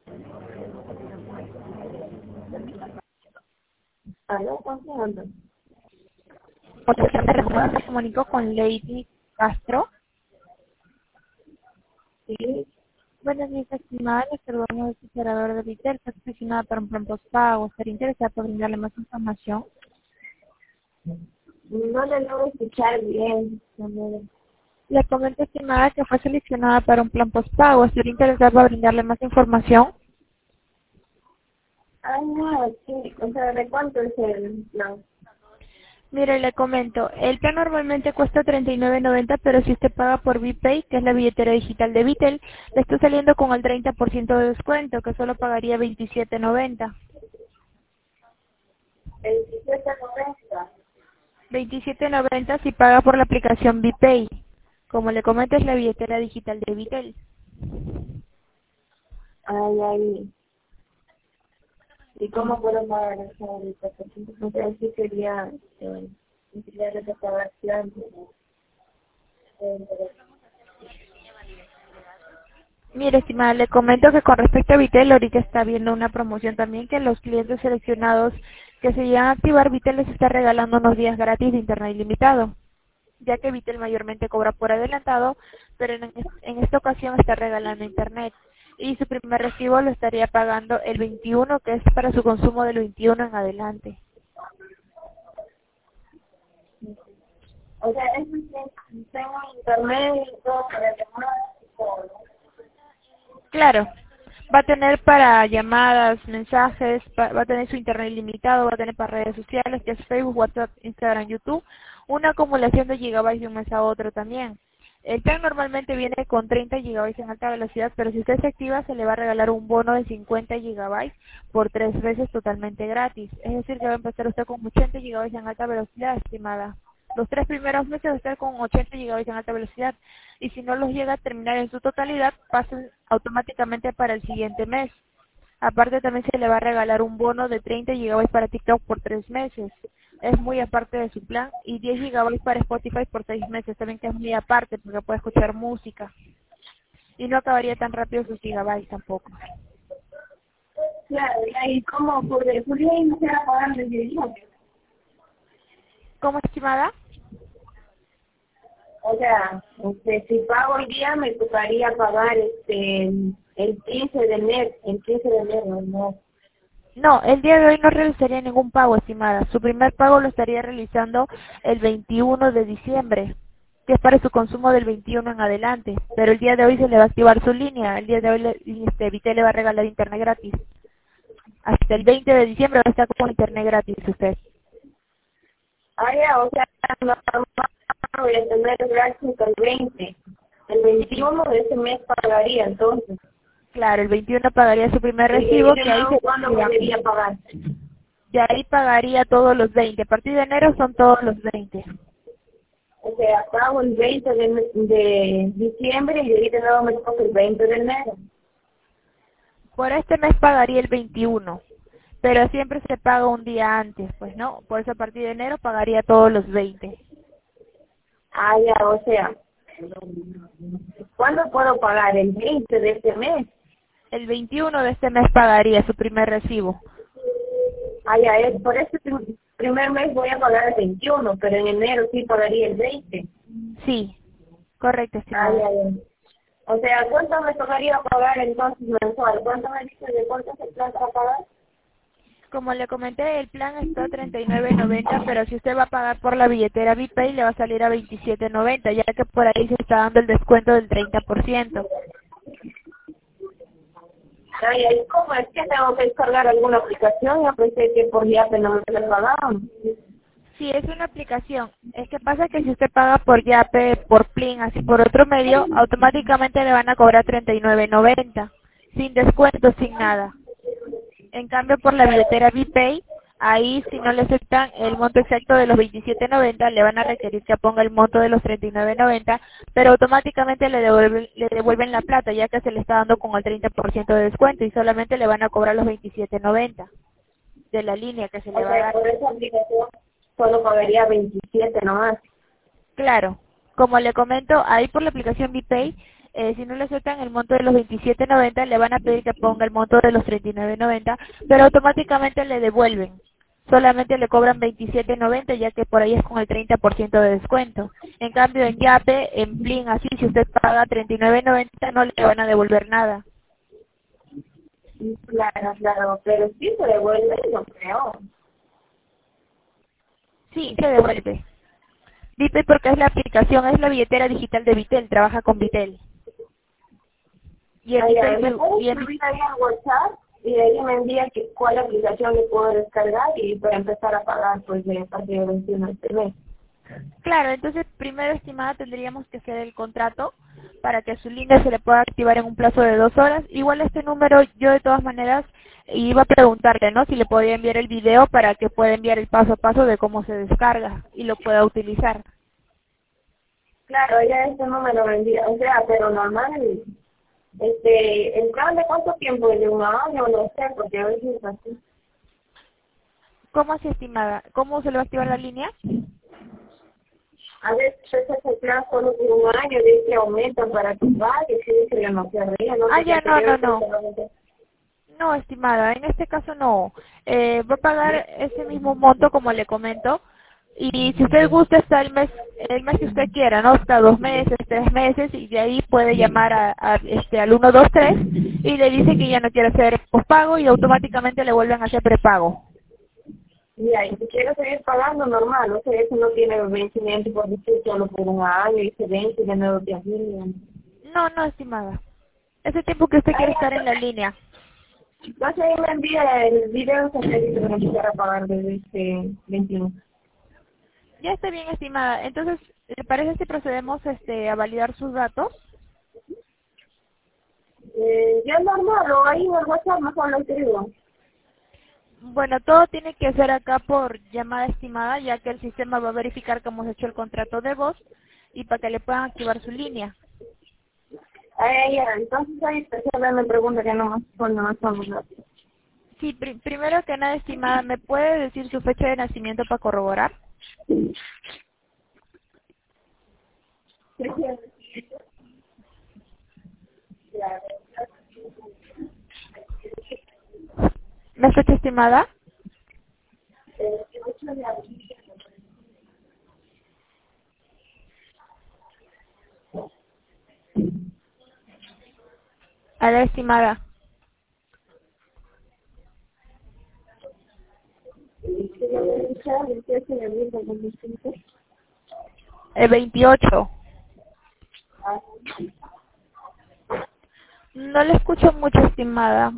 ¿Aló? ¿Cuánto anda? Me comunico con Lady Castro. Sí. Buenas días, estimada. Le saludamos del operador de Vitel. Está posicionada para un plan postpago. ¿Estaría interesada por brindarle más información? No le logro escuchar bien. Le comento, estimada, que fue seleccionada para un plan postpago. ¿Estaría interesada por brindarle más información? Ah, no, sí. O sea, ¿de cuánto es el plan? Mire, le comento, el plan normalmente cuesta $39.90, pero si usted paga por VPay, que es la billetera digital de Vitel, le está saliendo con el 30% de descuento, que solo pagaría $27.90. 27.90. $27.90 si paga por la aplicación VPay. Como le comento, es la billetera digital de Vitel. Ay, ay. ¿Y cómo puedo pagar eso ahorita? Porque no sé si quería de pagar antes. Mire, estimada, le comento que con respecto a Vitel, ahorita está viendo una promoción también que los clientes seleccionados que se llegan a activar, Vitel les está regalando unos días gratis de internet ilimitado, ya que Vitel mayormente cobra por adelantado, pero en esta ocasión está regalando internet. Y su primer recibo lo estaría pagando el 21, que es para su consumo del 21 en adelante. O sea, es que tengo internet y todo para llamar y todo. Claro, va a tener para llamadas, mensajes, va a tener su internet ilimitado, va a tener para redes sociales, que es Facebook, WhatsApp, Instagram, YouTube, una acumulación de gigabytes de un mes a otro también. El plan normalmente viene con 30 gigabytes en alta velocidad, pero si usted se activa se le va a regalar un bono de 50 gigabytes por 3 meses totalmente gratis. Es decir, que va a empezar usted con 80 gigabytes en alta velocidad, estimada. Los 3 primeros meses va a estar con 80 gigabytes en alta velocidad y si no los llega a terminar en su totalidad, pasan automáticamente para el siguiente mes. Aparte también se le va a regalar un bono de 30 gigabytes para TikTok por 3 meses. Es muy aparte de su plan. Y 10 gigabytes para Spotify por 6 meses. También que es muy aparte porque puede escuchar música. Y no acabaría tan rápido sus gigabytes tampoco. Claro, ¿y cómo podría iniciar a pagar desde yo? ¿Cómo, estimada? O sea, si pago hoy día me tocaría pagar el 15 de enero, el 15 de enero, ¿no? No, el día de hoy no realizaría ningún pago, estimada. Su primer pago lo estaría realizando el 21 de diciembre, que es para su consumo del 21 en adelante. Pero el día de hoy se le va a activar su línea. El día de hoy Vitel le va a regalar internet gratis. Hasta el 20 de diciembre va a estar con internet gratis usted. Ah, ya, o sea, no voy a tener gratis el 20. El 21 de ese mes pagaría entonces. Claro, el 21 pagaría su primer Y recibo, de que ahí nuevo, ¿cuándo debería pagar? de ahí pagaría todos los 20. A partir de enero son todos los 20. O sea, pago el 20 de diciembre y de ahí de nuevo me toca el 20 de enero. Por este mes pagaría el 21, pero siempre se paga un día antes, pues no. Por eso a partir de enero pagaría todos los 20. Ah, ya, o sea, ¿cuándo puedo pagar? El 20 de este mes. El 21 de este mes pagaría su primer recibo. Ah, ya, por este primer mes voy a pagar el 21, pero en enero sí pagaría el 20. Sí, correcto, Ah, estimada. ya, ya. O sea, ¿cuánto me tocaría pagar entonces mensual? ¿Cuánto me dice de cuánto se trata a pagar? Como le comenté, el plan está a $39.90, pero si usted va a pagar por la billetera VPay le va a salir a $27.90, ya que por ahí se está dando el descuento del 30%. Ay, ay, ¿cómo es que tengo que descargar alguna aplicación? Yo pensé que por Yape no me lo pagaban. Sí, es una aplicación. Es que pasa que si usted paga por Yape, por Plin, así por otro medio, automáticamente le van a cobrar $39.90, sin descuento, sin nada. En cambio, por la billetera VPay, ahí si no le aceptan el monto exacto de los 27.90, le van a requerir que ponga el monto de los 39.90, pero automáticamente le devuelven la plata, ya que se le está dando con el 30% de descuento y solamente le van a cobrar los 27.90 de la línea que se O le va a sea, dar. por esa aplicación solo pagaría 27 nomás. Claro, como le comento, ahí por la aplicación VPay, Si no le aceptan el monto de los 27.90, le van a pedir que ponga el monto de los 39.90, pero automáticamente le devuelven. Solamente le cobran 27.90, ya que por ahí es con el 30% de descuento. En cambio, en Yape, en Plin, así, si usted paga 39.90, no le van a devolver nada. Claro, claro, pero sí se devuelve, no creo. Sí, se devuelve. Vipe porque es la aplicación, es la billetera digital de Vitel, trabaja con Vitel. Y en Vitel, ¿Me puedes escribir ahí en WhatsApp? Y de ahí me envía cuál aplicación le puedo descargar y para empezar a pagar pues a partir del 21 de este mes. Claro, entonces primero, estimada, tendríamos que hacer el contrato para que su línea se le pueda activar en un plazo de 2 horas. Igual este número, yo de todas maneras iba a preguntarle, ¿no? Si le podía enviar el video para que pueda enviar el paso a paso de cómo se descarga y lo pueda utilizar. Claro, ella este número me envía, o sea, pero normal, ¿el plan de cuánto tiempo? ¿De un año? No sé, porque a veces es así. ¿Cómo así, estimada? ¿Cómo se le va a activar la línea? A veces ese plan solo por un año, dice que aumentan para que pague, si dice que no se ría, no sé Ya, qué creo que no. solamente. No, estimada, en este caso no. Va a pagar ese mismo monto como le comento. Y si usted gusta, está el mes que usted quiera, ¿no? Hasta 2 meses, 3 meses, y de ahí puede llamar al 123 y le dice que ya no quiere hacer pospago y automáticamente le vuelven a hacer prepago. Ya, y si quiero seguir pagando normal, o sea, eso no tiene vencimiento por decir solo por un año y se vence y de nuevo te afilian. No, estimada. Ese tiempo que usted quiere estar en la línea. Entonces ahí me envía el video que para empezar a pagar desde este 21. Ya está bien, estimada. Entonces, ¿le parece si procedemos a validar sus datos? Ya normal, o ahí en el WhatsApp mejor lo escribo. Bueno, todo tiene que ser acá por llamada estimada, ya que el sistema va a verificar que hemos hecho el contrato de voz y para que le puedan activar su línea. Ya, entonces ahí especial me pregunta que no más somos rápido. Sí, primero que nada, estimada, ¿me puede decir su fecha de nacimiento para corroborar? ¿La fecha estimada? A la estimada. El 28. No le escucho mucho, estimada.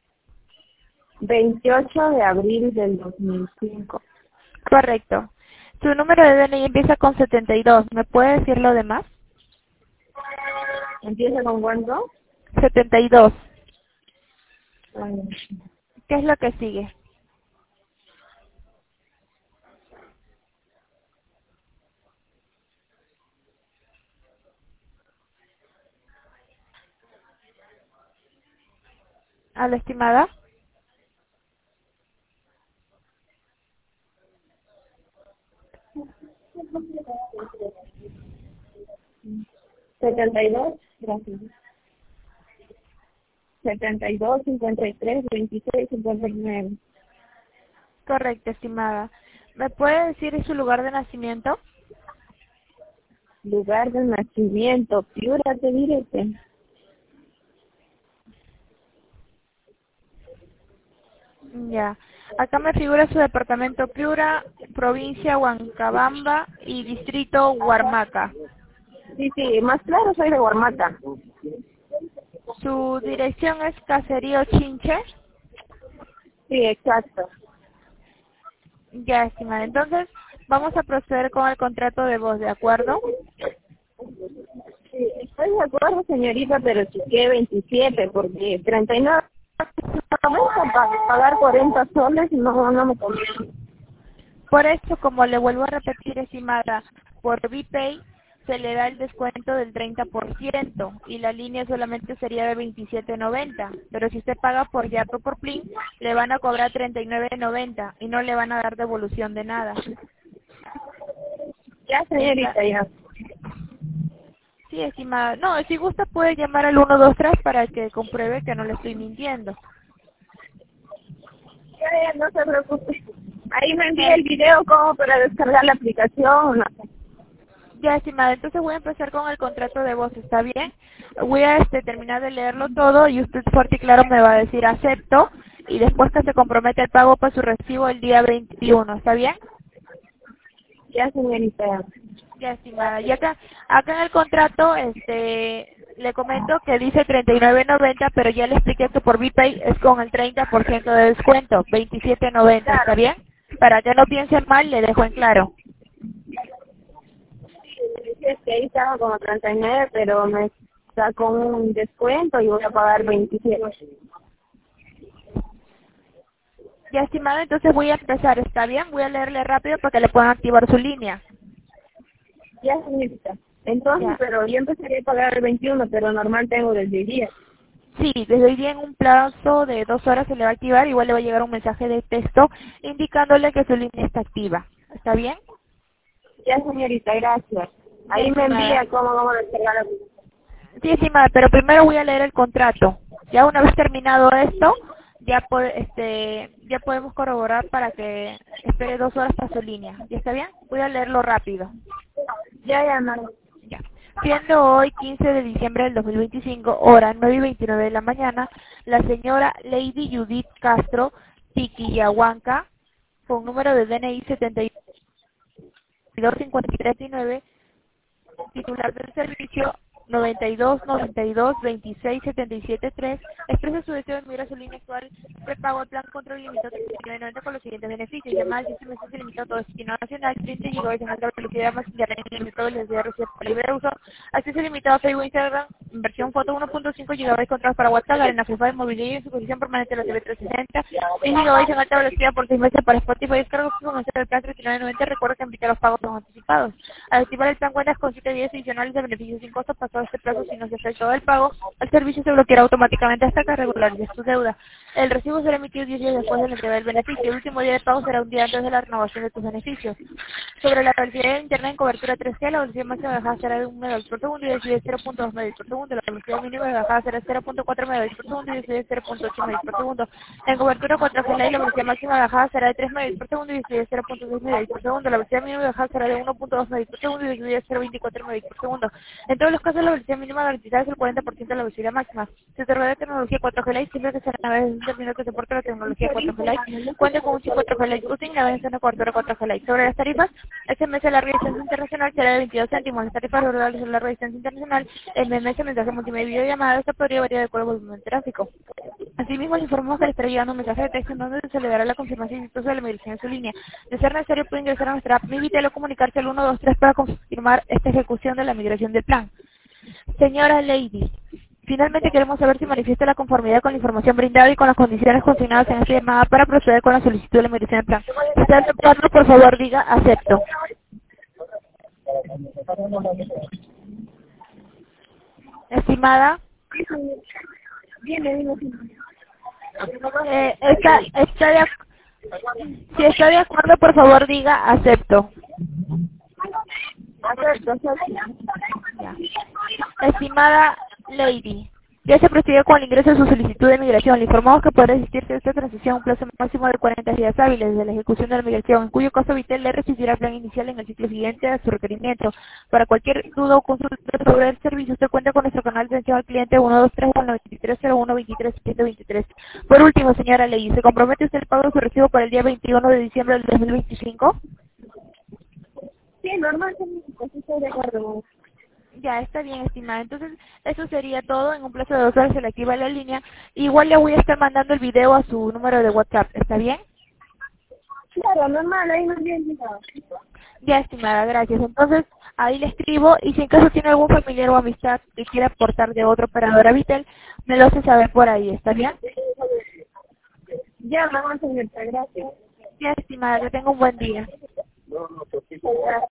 28 de abril del 2005. Correcto. Su número de DNI empieza con 72. ¿Me puede decir lo demás? ¿Empieza con cuánto? 72. Ay, ¿Qué es lo que sigue? ¿A la estimada? 72, gracias. 72, 53, 26, 59. Correcto, estimada. ¿Me puede decir su lugar de nacimiento? Lugar de nacimiento, Piura, te diré. Ya. Acá me figura su departamento Piura, provincia Huancabamba y distrito Huarmaca. Sí, más claro soy de Guarmata. Su dirección es Caserío Chinche. Sí, exacto. Ya, estimada. Entonces, vamos a proceder con el contrato de voz, ¿de acuerdo? Sí, estoy de acuerdo, señorita, pero si que 27, porque 39 para pagar 40 soles no me conviene. Por eso, como le vuelvo a repetir, estimada, por VPay se le da el descuento del 30% y la línea solamente sería de 27.90. Pero si usted paga por Yato por Plin, le van a cobrar 39.90 y no le van a dar devolución de nada. Ya, señorita, ya. Sí, estimada. No, si gusta puede llamar al 123 para que compruebe que no le estoy mintiendo. Ya, no se preocupe. Ahí me envía el video como para descargar la aplicación, no sé. Ya, estimada, entonces voy a empezar con el contrato de voz, ¿está bien? Voy a terminar de leerlo todo y usted fuerte y claro me va a decir acepto y después que se compromete el pago para su recibo el día 21, ¿está bien? Ya, señorita. Ya, estimada. Y acá en el contrato, le comento que dice 39.90, pero ya le expliqué que por VPay es con el 30% de descuento, 27.90, ¿está Claro. bien? Para que no piensen mal, le dejo en claro. Es que ahí estaba como 39, pero me sacó un descuento y voy a pagar 27. Ya, estimada, entonces voy a empezar, ¿está bien? Voy a leerle rápido para que le puedan activar su línea. Ya, señorita. Entonces, Ya. pero yo empezaría a pagar el 21, pero normal tengo desde el día. Sí, desde hoy día en un plazo de 2 horas se le va a activar, igual le va a llegar un mensaje de texto indicándole que su línea está activa. ¿Está bien? Ya, señorita, gracias. Ya, Ahí me estimada. envía cómo descargar la aplicación. Sí, estimada, pero primero voy a leer el contrato. Ya una vez terminado esto, ya podemos corroborar para que espere 2 horas para su línea. ¿Ya está bien? Voy a leerlo rápido. Ya, no. Ya. Siendo hoy 15 de diciembre del 2025, hora 9:29 de la mañana, la señora Lady Judith Castro Tiquiyahuanca, con número de DNI 725339, titular del servicio 9292267773, expresa su deseo de migrar a su línea actual prepago al plan control limitado de 39.90 con los siguientes beneficios: llamada al sistema ilimitado todo destino nacional, 30 GB en alta velocidad más internet ilimitado y les voy a recibir por libre uso, acceso ilimitado a Facebook e Instagram, inversión foto 1.5 GB contratos para WhatsApp, arena FIFA de movilidad y en su posición permanente la TV 360, 10 GB en alta velocidad por 6 meses para Spotify, descargo con el plan 39.90. Recuerda que aplica los pagos son anticipados. Al activar el plan cuentas con 7 días adicionales de beneficios sin costo. Pasado este plazo, si no se efectúa el pago, el servicio se bloqueará automáticamente hasta que regularices tu deuda. El recibo será emitido 10 días después de la entrega del beneficio. El último día de pago será un día antes de la renovación de tus beneficios. Sobre la velocidad de internet en cobertura 3G, la velocidad máxima de bajada será de 1 megabits por segundo y de 0.2 megabits por segundo. La velocidad mínima de bajada será 0.4 megabits por segundo y de 0.8 megabits por segundo. En cobertura 4G Lite, la velocidad máxima de bajada será de 3 megabits por segundo y de 0.6 megabits por segundo. La velocidad mínima de bajada será de 1.2 megabits por segundo y de 0.24 megabits por segundo. En todos los casos, la velocidad mínima garantizada es el 40% de la velocidad máxima. Si se rodea de tecnología 4G Lite, siempre que se navega en un término que soporte la tecnología 4G Lite, cuenta con un chip 4G Lite Routing, navega en una cobertura 4G Lite. Sobre las tarifas, SMS de larga distancia internacional será de 22 céntimos. Las tarifas rurales de larga distancia internacional, MMS, mensaje multimedia y videollamada, esto podría variar de acuerdo al volumen de tráfico. Asimismo, le informamos que le estará llegando un mensaje de texto en donde se le dará la confirmación exitosa de la migración de su línea. De ser necesario, puede ingresar a nuestra app Mi Vitel o comunicarse al 123 para confirmar esta ejecución de la migración del plan. Señora Lady, finalmente queremos saber si manifiesta la conformidad con la información brindada y con las condiciones consignadas en esta llamada para proceder con la solicitud de la migración del plan. Si está aceptando, por favor diga acepto. Estimada, si está de acuerdo, por favor diga acepto. Ya. Estimada Lady, ya se procedió con el ingreso de su solicitud de migración. Le informamos que podrá existirse esta transición un plazo máximo de 40 días hábiles desde la ejecución de la migración, en cuyo caso Vitel le recibirá el plan inicial en el ciclo siguiente a su requerimiento. Para cualquier duda o consulta sobre el servicio, usted cuenta con nuestro canal de atención al cliente 123 al 9301 23 723. Por último, señora Lady, ¿se compromete usted el pago de su recibo para el día 21 de diciembre del 2025? Sí, normal, señorita, sí estoy de acuerdo. Ya, está bien, estimada. Entonces, eso sería todo. En un plazo de 2 horas se le activa la línea. Igual le voy a estar mandando el video a su número de WhatsApp. ¿Está bien? Claro, normal, ahí me envía el video. Ya, estimada, gracias. Entonces, ahí le escribo y si en caso tiene algún familiar o amistad que quiera aportar de otro operador a Vitel, me lo hace saber por ahí. ¿Está bien? Ya, mamá, señorita, gracias. Ya, estimada, que tenga un buen día. Gracias.